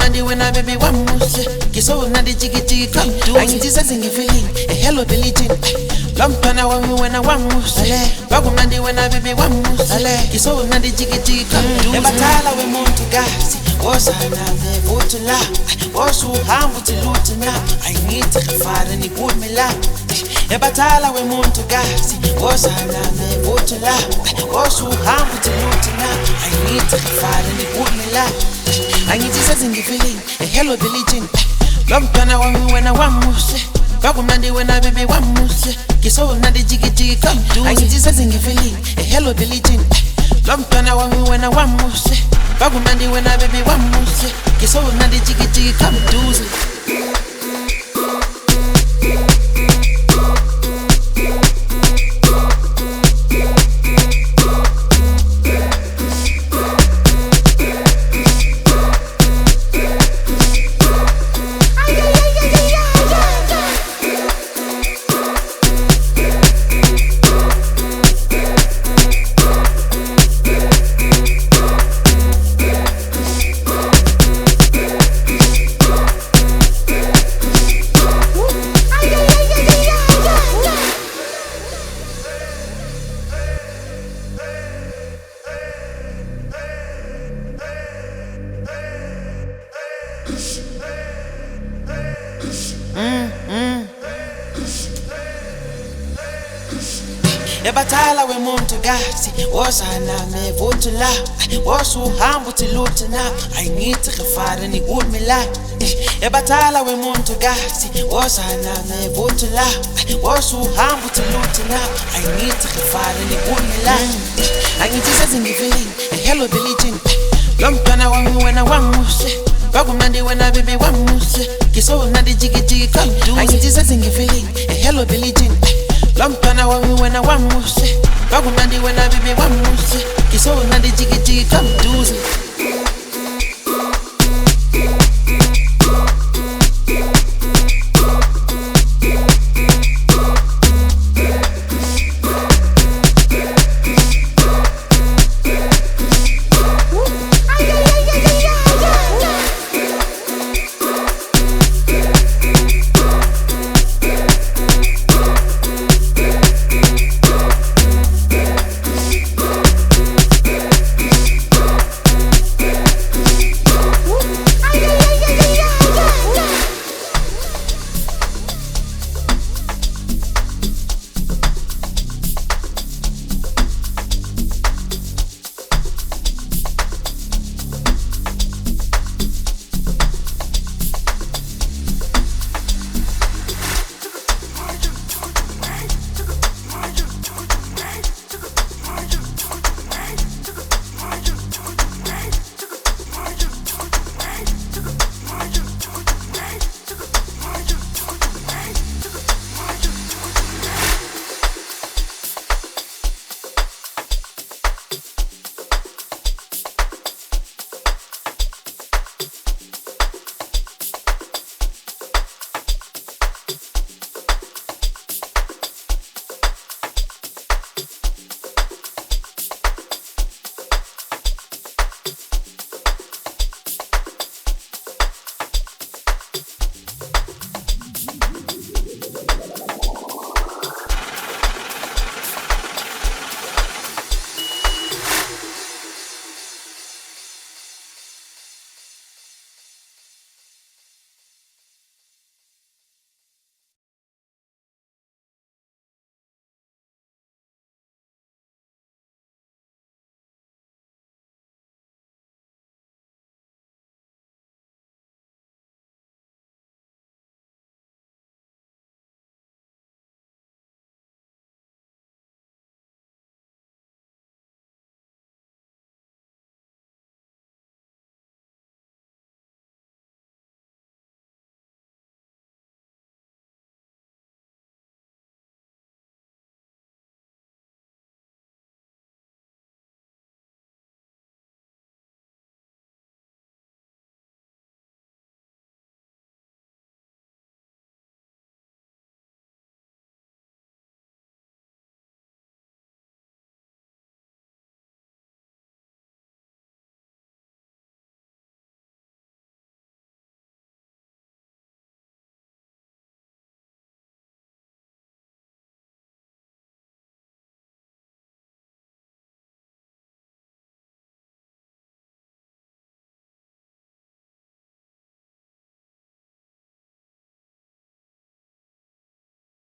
Bakumnandi wena baby wamuhle ngisonandi jiki come do angithi sesingifeeling hello Billie Jean lomntwana wami wena wamuhle bakumnandi wena baby wamuhle ngisonandi jiki come do ebathala wemuntu kazi wozana nevuthu la wosuhamba uthi lutho na angithi ngifana nikumi la ebathala wemuntu kazi wozana nevuthu la wosuhamba uthi lutho na angithi ngifana nikumi la angithi sesingifeeling hello Billie Jean lomntwana wami wena wamuhle bakumnandi wena baby wamuhle ngisonandi jiki come do angithi sesingifeeling hello Billie Jean lomntwana wami wena wamuhle bakumnandi wena baby wamuhle ngisonandi jiki come do ebathala wemuntu kazi wozana nevuthu la wosuhamba uthi lutho na angithi ngifana nikumi la ebathala wemuntu kazi wozana nevuthu la wosuhamba uthi lutho na angithi ngifana nikumi la angithi sesingifeeling hello Billie Jean lomntwana wami wena wamuhle bakumnandi wena baby wamuhle ngisonandi jiki come do angithi sesingifeeling hello Billie Jean lomntwana wami wena wamuhle bakumnandi wena baby wamuhle ngisonandi jiki come do